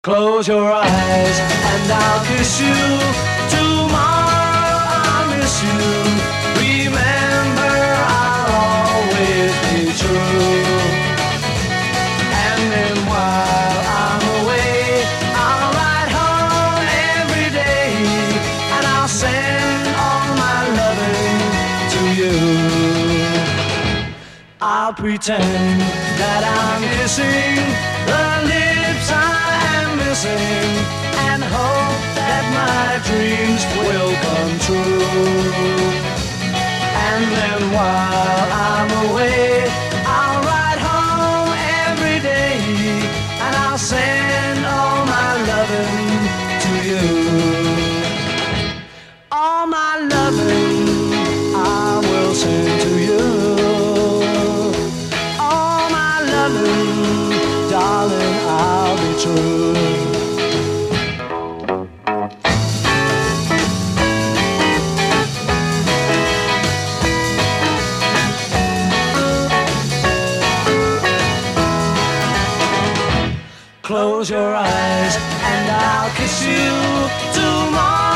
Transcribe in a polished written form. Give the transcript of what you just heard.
Close your eyes and I'll kiss you. Tomorrow I'll miss you. Remember, I'll always be true. And then while I'm away, I'll ride home every day, and I'll send all my loving to you. I'll pretend that I'm kissing the lips I am missing, and hope that my dreams will come true. And then while I'm away, I'll ride home every day, and I'll send all my loving to you. All my loving I will send to you. All my loving, darling, I'll be true. Close your eyes and I'll kiss you tomorrow.